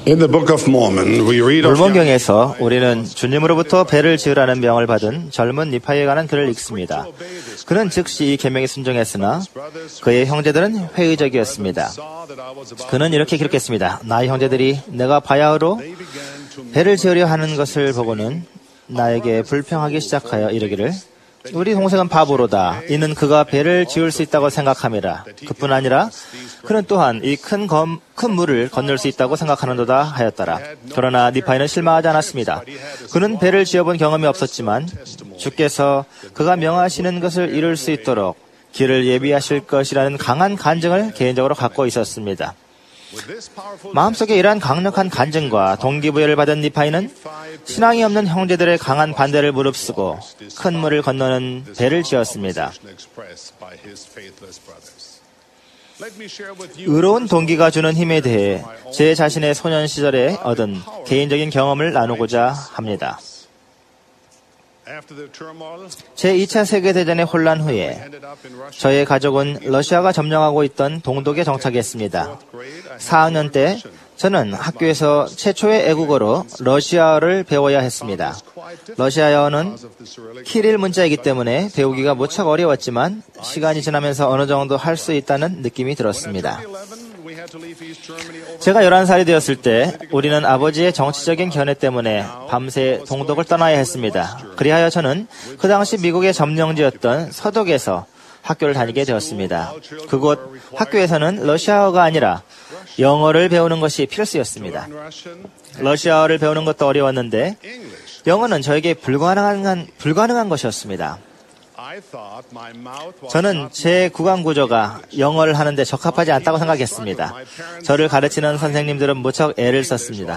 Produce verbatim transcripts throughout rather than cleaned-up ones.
In the Book of Mormon, we read of mormon경에서 우리는 주님으로부터 배를 지으라는 명을 받은 젊은 니파에 관한 글을 읽습니다. 그는 즉시 이 계명에 순종했으나 그의 형제들은 회의적이었습니다. 그는 이렇게 기록했습니다. 나의 형제들이 내가 바야흐로 배를 지으려 하는 것을 보고는 나에게 불평하기 시작하여 이르기를 우리 동생은 바보로다. 이는 그가 배를 지을 수 있다고 생각함이라. 그뿐 아니라 그는 또한 이 큰 큰 물을 건널 수 있다고 생각하는도다 하였더라. 그러나 니파이는 실망하지 않았습니다. 그는 배를 지어본 경험이 없었지만 주께서 그가 명하시는 것을 이룰 수 있도록 길을 예비하실 것이라는 강한 간증을 개인적으로 갖고 있었습니다. 마음속에 이러한 강력한 간증과 동기부여를 받은 니파이는 신앙이 없는 형제들의 강한 반대를 무릅쓰고 큰 물을 건너는 배를 지었습니다. 의로운 동기가 주는 힘에 대해 제 자신의 소년 시절에 얻은 개인적인 경험을 나누고자 합니다. 제이 차 세계대전의 혼란 후에 저의 가족은 러시아가 점령하고 있던 동독에 정착했습니다. 사 학년 때 저는 학교에서 최초의 애국어로 러시아어를 배워야 했습니다. 러시아어는 키릴 문자이기 때문에 배우기가 무척 어려웠지만 시간이 지나면서 어느 정도 할 수 있다는 느낌이 들었습니다. 제가 열한 살이 되었을 때 우리는 아버지의 정치적인 견해 때문에 밤새 동독을 떠나야 했습니다. 그리하여 저는 그 당시 미국의 점령지였던 서독에서 학교를 다니게 되었습니다. 그곳 학교에서는 러시아어가 아니라 영어를 배우는 것이 필수였습니다. 러시아어를 배우는 것도 어려웠는데 영어는 저에게 불가능한, 불가능한 것이었습니다. 저는 제 구강 구조가 영어를 하는데 적합하지 않다고 생각했습니다. 저를 가르치는 선생님들은 무척 애를 썼습니다.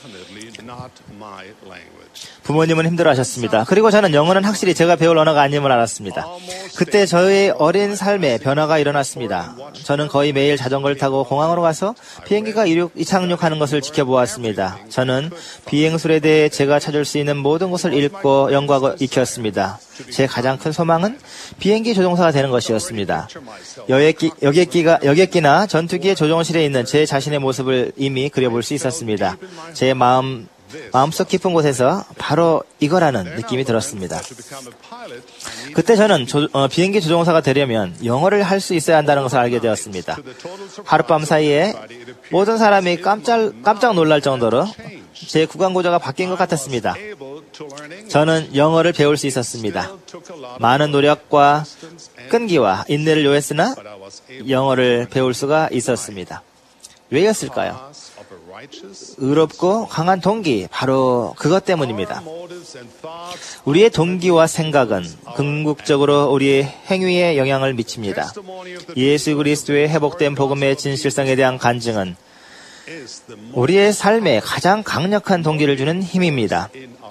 부모님은 힘들어하셨습니다. 그리고 저는 영어는 확실히 제가 배울 언어가 아님을 알았습니다. 그때 저의 어린 삶에 변화가 일어났습니다. 저는 거의 매일 자전거를 타고 공항으로 가서 비행기가 이륙, 이착륙하는 것을 지켜보았습니다. 저는 비행술에 대해 제가 찾을 수 있는 모든 것을 읽고 연구하고 익혔습니다. 제 가장 큰 소망은 비행기 조종사가 되는 것이었습니다. 여객기, 여객기가, 여객기나 전투기의 조종실에 있는 제 자신의 모습을 이미 그려볼 수 있었습니다. 제 마음 마음속 깊은 곳에서 바로 이거라는 느낌이 들었습니다. 그때 저는 조, 어, 비행기 조종사가 되려면 영어를 할 수 있어야 한다는 것을 알게 되었습니다. 하룻밤 사이에 모든 사람이 깜짝, 깜짝 놀랄 정도로 제 구강 구조가 바뀐 것 같았습니다. 저는 영어를 배울 수 있었습니다. 많은 노력과 끈기와 인내를 요했으나 영어를 배울 수가 있었습니다. 왜였을까요? 의롭고 강한 동기, 바로 그것 때문입니다. 우리의 동기와 생각은 궁극적으로 우리의 행위에 영향을 미칩니다. 예수 그리스도의 회복된 복음의 진실성에 대한 간증은 우리의 삶에 가장 강력한 동기를 주는 힘입니다.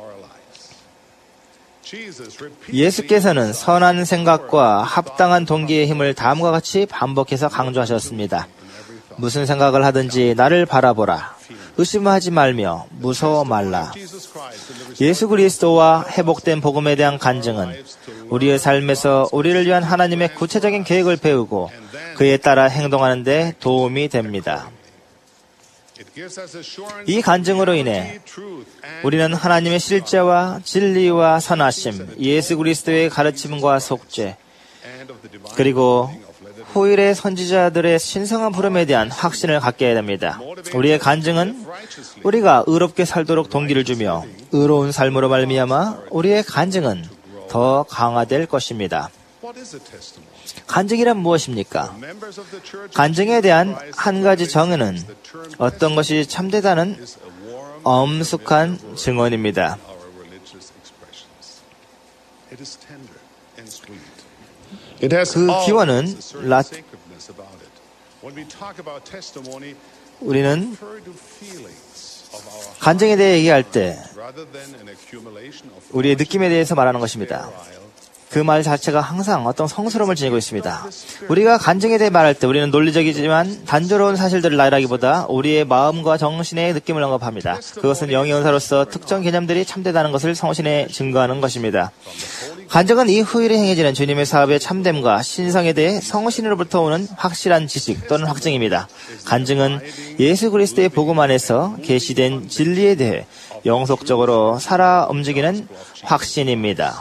예수께서는 선한 생각과 합당한 동기의 힘을 다음과 같이 반복해서 강조하셨습니다. 무슨 생각을 하든지 나를 바라보라. 의심하지 말며 무서워 말라. 예수 그리스도와 회복된 복음에 대한 간증은 우리의 삶에서 우리를 위한 하나님의 구체적인 계획을 배우고 그에 따라 행동하는 데 도움이 됩니다. 이 간증으로 인해 우리는 하나님의 실제와 진리와 선하심, 예수 그리스도의 가르침과 속죄, 그리고 후일의 선지자들의 신성한 부름에 대한 확신을 갖게 됩니다. 우리의 간증은 우리가 의롭게 살도록 동기를 주며 의로운 삶으로 말미암아 우리의 간증은 더 강화될 것입니다. 간증이란 무엇입니까? 간증에 대한 한 가지 정의는 어떤 것이 참되다는 엄숙한 증언입니다. 그 기원은 라... 우리는 간증에 대해 얘기할 때 우리의 느낌에 대해서 말하는 것입니다. 그 말 자체가 항상 어떤 성스러움을 지니고 있습니다. 우리가 간증에 대해 말할 때 우리는 논리적이지만 단조로운 사실들을 나열하기보다 우리의 마음과 정신의 느낌을 언급합니다. 그것은 영의 은사로서 특정 개념들이 참되다는 것을 성신에 증거하는 것입니다. 간증은 이 후일에 행해지는 주님의 사업의 참됨과 신성에 대해 성신으로부터 오는 확실한 지식 또는 확증입니다. 간증은 예수 그리스도의 복음 안에서 계시된 진리에 대해 영속적으로 살아 움직이는 확신입니다.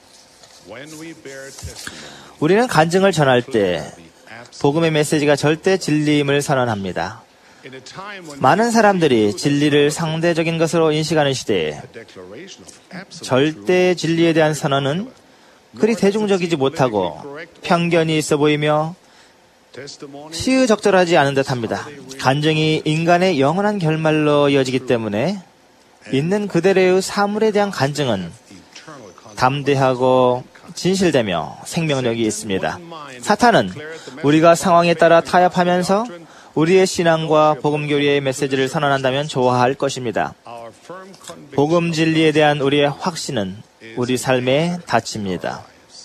우리는 간증을 전할 때 복음의 메시지가 절대 진리임을 선언합니다. 많은 사람들이 진리를 상대적인 것으로 인식하는 시대에 절대 진리에 대한 선언은 그리 대중적이지 못하고 편견이 있어 보이며 시의적절하지 않은 듯합니다. 간증이 인간의 영원한 결말로 이어지기 때문에 있는 그대로의 사물에 대한 간증은 담대하고 진실되며 생명력이 있습니다. 사탄은 우리가 상황에 따라 타협하면서 우리의 신앙과 복음 교리의 메시지를 선언한다면 좋아할 것입니다. 복음 진리에 대한 우리의 확신은 우리 삶에 닫힙니다.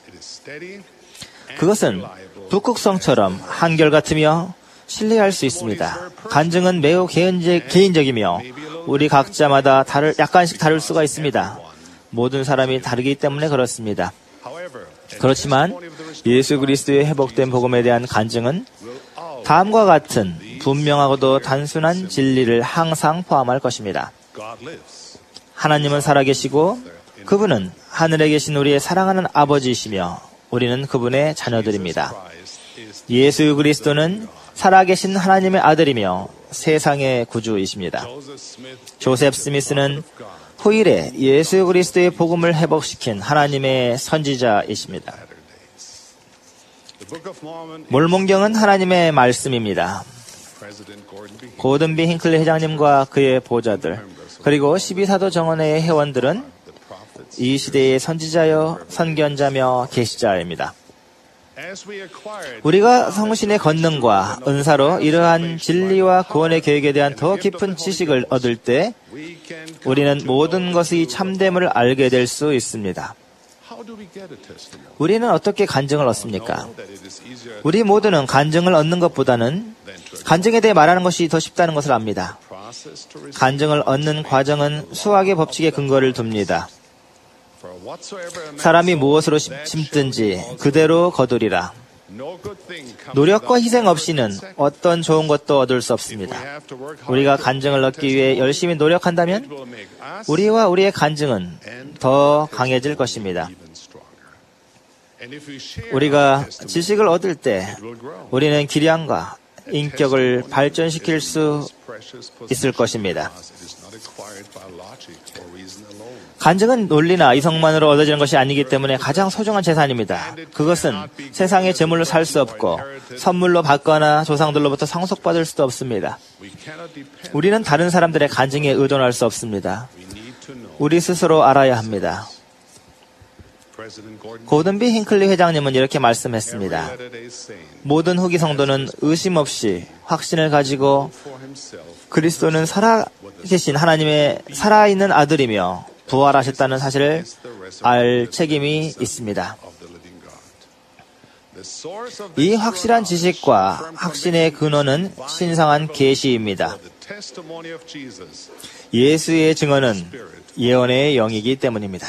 그것은 북극성처럼 한결같으며 신뢰할 수 있습니다. 간증은 매우 개인적이며 우리 각자마다 다를, 약간씩 다를 수가 있습니다. 모든 사람이 다르기 때문에 그렇습니다. 그렇지만 예수 그리스도의 회복된 복음에 대한 간증은 다음과 같은 분명하고도 단순한 진리를 항상 포함할 것입니다. 하나님은 살아계시고 그분은 하늘에 계신 우리의 사랑하는 아버지이시며 우리는 그분의 자녀들입니다. 예수 그리스도는 살아계신 하나님의 아들이며 세상의 구주이십니다. 조셉 스미스는 후일에 예수 그리스도의 복음을 회복시킨 하나님의 선지자이십니다. 몰몬경은 하나님의 말씀입니다. 고든비 힌클리 회장님과 그의 보좌들 그리고 십이사도 정원회의 회원들은 이 시대의 선지자여 선견자며 계시자입니다. 우리가 성신의 권능과 은사로 이러한 진리와 구원의 계획에 대한 더 깊은 지식을 얻을 때 우리는 모든 것의 참됨을 알게 될 수 있습니다. 우리는 어떻게 간증을 얻습니까? 우리 모두는 간증을 얻는 것보다는 간증에 대해 말하는 것이 더 쉽다는 것을 압니다. 간증을 얻는 과정은 수학의 법칙에 근거를 둡니다. 사람이 무엇으로 심든지 그대로 거두리라. 노력과 희생 없이는 어떤 좋은 것도 얻을 수 없습니다. 우리가 간증을 얻기 위해 열심히 노력한다면 우리와 우리의 간증은 더 강해질 것입니다. 우리가 지식을 얻을 때 우리는 기량과 인격을 발전시킬 수 있을 것입니다. 간증은 논리나 이성만으로 얻어지는 것이 아니기 때문에 가장 소중한 재산입니다. 그것은 세상의 재물로 살 수 없고 선물로 받거나 조상들로부터 상속받을 수도 없습니다. 우리는 다른 사람들의 간증에 의존할 수 없습니다. 우리 스스로 알아야 합니다. 고든비 힌클리 회장님은 이렇게 말씀했습니다. 모든 후기 성도는 의심 없이 확신을 가지고 그리스도는 살아계신 하나님의 살아있는 아들이며 부활하셨다는 사실을 알 책임이 있습니다. 이 확실한 지식과 확신의 근원은 신성한 계시입니다. 예수의 증언은 예언의 영이기 때문입니다.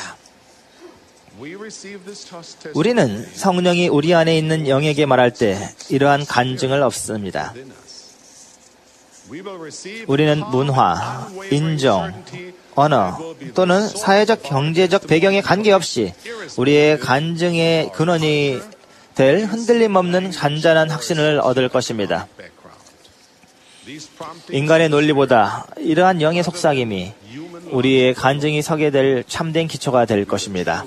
우리는 성령이 우리 안에 있는 영에게 말할 때 이러한 간증을 얻습니다. 우리는 문화, 인종, 언어 또는 사회적 경제적 배경에 관계없이 우리의 간증의 근원이 될 흔들림 없는 잔잔한 확신을 얻을 것입니다. 인간의 논리보다 이러한 영의 속삭임이 우리의 간증이 서게 될 참된 기초가 될 것입니다.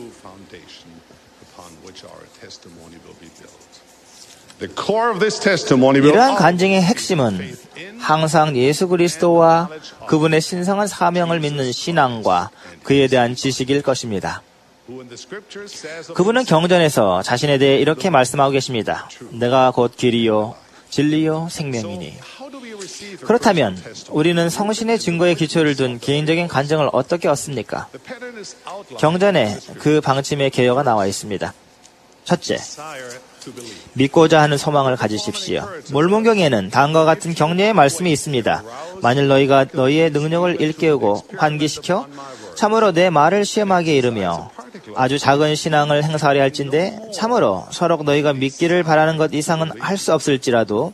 이러한 간증의 핵심은 항상 예수 그리스도와 그분의 신성한 사명을 믿는 신앙과 그에 대한 지식일 것입니다. 그분은 경전에서 자신에 대해 이렇게 말씀하고 계십니다. 내가 곧 길이요 진리요 생명이니. 그렇다면 우리는 성신의 증거에 기초를 둔 개인적인 간증을 어떻게 얻습니까? 경전에 그 방침의 개요가 나와 있습니다. 첫째, 믿고자 하는 소망을 가지십시오. 몰몬경에는 다음과 같은 격려의 말씀이 있습니다. 만일 너희가 너희의 능력을 일깨우고 환기시켜 참으로 내 말을 시험하게 이르며 아주 작은 신앙을 행사하려 할진대 참으로 서로 너희가 믿기를 바라는 것 이상은 할 수 없을지라도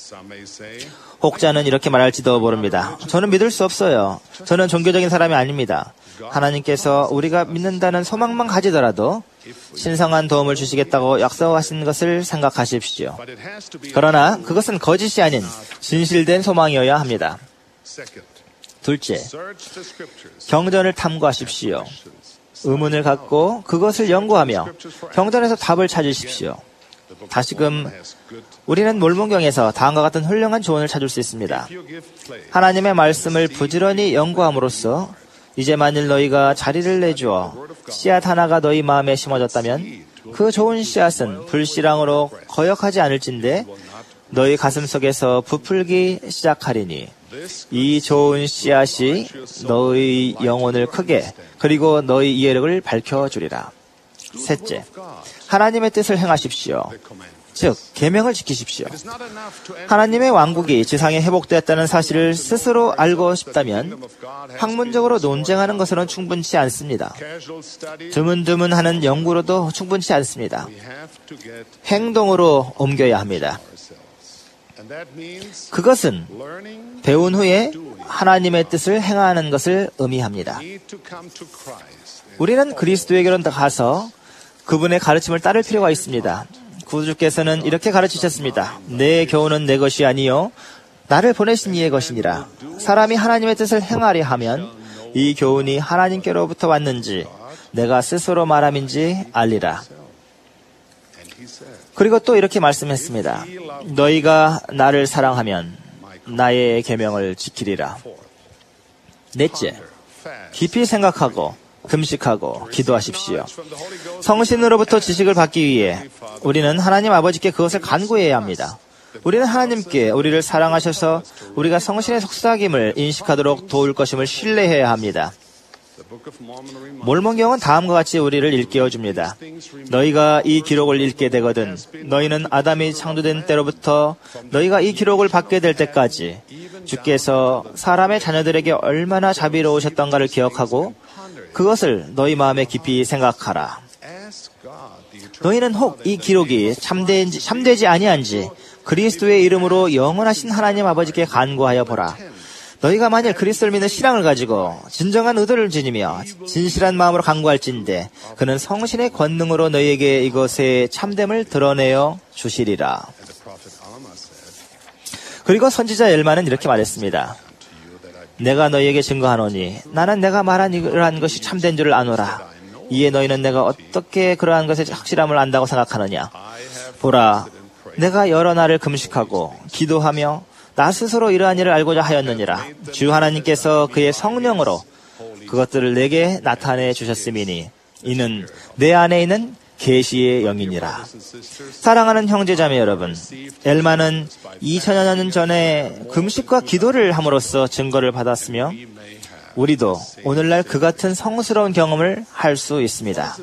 혹자는 이렇게 말할지도 모릅니다. 저는 믿을 수 없어요. 저는 종교적인 사람이 아닙니다. 하나님께서 우리가 믿는다는 소망만 가지더라도 신성한 도움을 주시겠다고 약속하신 것을 생각하십시오. 그러나 그것은 거짓이 아닌 진실된 소망이어야 합니다. 둘째, 경전을 탐구하십시오. 의문을 갖고 그것을 연구하며 경전에서 답을 찾으십시오. 다시금 우리는 몰몬경에서 다음과 같은 훌륭한 조언을 찾을 수 있습니다. 하나님의 말씀을 부지런히 연구함으로써 이제 만일 너희가 자리를 내주어 씨앗 하나가 너희 마음에 심어졌다면 그 좋은 씨앗은 불씨랑으로 거역하지 않을진데 너희 가슴 속에서 부풀기 시작하리니 이 좋은 씨앗이 너희 영혼을 크게 그리고 너희 이해력을 밝혀주리라. 셋째, 하나님의 뜻을 행하십시오. 즉, 계명을 지키십시오. 하나님의 왕국이 지상에 회복되었다는 사실을 스스로 알고 싶다면 학문적으로 논쟁하는 것으로는 충분치 않습니다. 드문드문하는 연구로도 충분치 않습니다. 행동으로 옮겨야 합니다. 그것은 배운 후에 하나님의 뜻을 행하는 것을 의미합니다. 우리는 그리스도에게로 가서 그분의 가르침을 따를 필요가 있습니다. 구주께서는 이렇게 가르치셨습니다. 내 교훈은 내 것이 아니요 나를 보내신 이의 것이니라. 사람이 하나님의 뜻을 행하려 하면 이 교훈이 하나님께로부터 왔는지 내가 스스로 말함인지 알리라. 그리고 또 이렇게 말씀했습니다. 너희가 나를 사랑하면 나의 계명을 지키리라. 넷째, 깊이 생각하고 금식하고 기도하십시오. 성신으로부터 지식을 받기 위해 우리는 하나님 아버지께 그것을 간구해야 합니다. 우리는 하나님께 우리를 사랑하셔서 우리가 성신의 속삭임을 인식하도록 도울 것임을 신뢰해야 합니다. 몰몬경은 다음과 같이 우리를 일깨워줍니다. 너희가 이 기록을 읽게 되거든 너희는 아담이 창조된 때로부터 너희가 이 기록을 받게 될 때까지 주께서 사람의 자녀들에게 얼마나 자비로우셨던가를 기억하고 그것을 너희 마음에 깊이 생각하라. 너희는 혹 이 기록이 참되지, 참되지 아니한지 그리스도의 이름으로 영원하신 하나님 아버지께 간구하여 보라. 너희가 만일 그리스도를 믿는 신앙을 가지고 진정한 의도를 지니며 진실한 마음으로 간구할진대 그는 성신의 권능으로 너희에게 이것의 참됨을 드러내어 주시리라. 그리고 선지자 엘마는 이렇게 말했습니다. 내가 너희에게 증거하노니 나는 내가 말한 이러한 것이 참된 줄을 아노라. 이에 너희는 내가 어떻게 그러한 것의 확실함을 안다고 생각하느냐. 보라, 내가 여러 날을 금식하고 기도하며 나 스스로 이러한 일을 알고자 하였느니라. 주 하나님께서 그의 성령으로 그것들을 내게 나타내 주셨음이니 이는 내 안에 있는 계시의 영이니라. 사랑하는 형제자매 여러분, 엘마는 이천여 년 전에 금식과 기도를 함으로써 증거를 받았으며 우리도 오늘날 그 같은 성스러운 경험을 할 수 있습니다.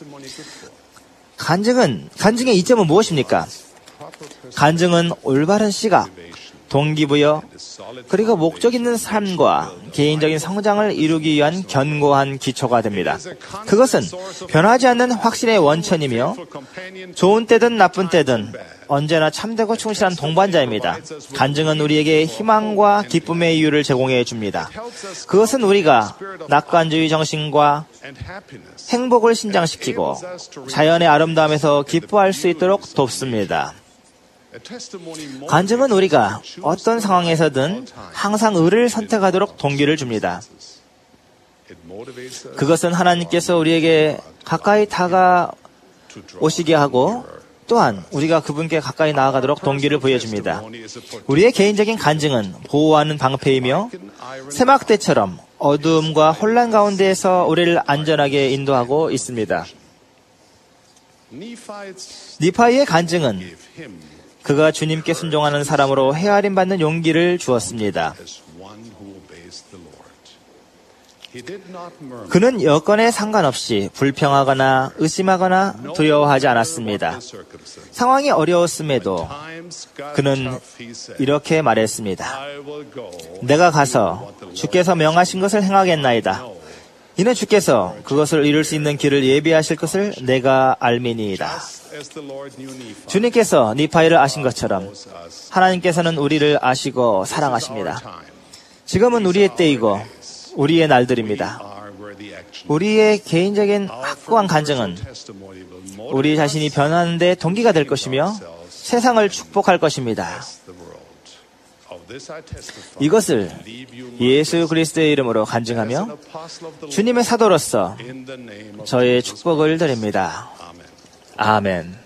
간증은, 간증의 이점은 무엇입니까? 간증은 올바른 시각, 동기부여, 그리고 목적 있는 삶과 개인적인 성장을 이루기 위한 견고한 기초가 됩니다. 그것은 변하지 않는 확신의 원천이며 좋은 때든 나쁜 때든 언제나 참되고 충실한 동반자입니다. 간증은 우리에게 희망과 기쁨의 이유를 제공해 줍니다. 그것은 우리가 낙관주의 정신과 행복을 신장시키고 자연의 아름다움에서 기뻐할 수 있도록 돕습니다. 간증은 우리가 어떤 상황에서든 항상 의를 선택하도록 동기를 줍니다. 그것은 하나님께서 우리에게 가까이 다가오시게 하고 또한 우리가 그분께 가까이 나아가도록 동기를 부여줍니다. 우리의 개인적인 간증은 보호하는 방패이며 새막대처럼 어두움과 혼란 가운데에서 우리를 안전하게 인도하고 있습니다. 니파이의 간증은 그가 주님께 순종하는 사람으로 헤아림 받는 용기를 주었습니다. 그는 여건에 상관없이 불평하거나 의심하거나 두려워하지 않았습니다. 상황이 어려웠음에도 그는 이렇게 말했습니다. 내가 가서 주께서 명하신 것을 행하겠나이다. 이는 주께서 그것을 이룰 수 있는 길을 예비하실 것을 내가 알미니이다. 주님께서 니파이를 아신 것처럼 하나님께서는 우리를 아시고 사랑하십니다. 지금은 우리의 때이고 우리의 날들입니다. 우리의 개인적인 확고한 간증은 우리 자신이 변하는 데 동기가 될 것이며 세상을 축복할 것입니다. 이것을 예수 그리스도의 이름으로 간증하며 주님의 사도로서 저의 축복을 드립니다. 아멘.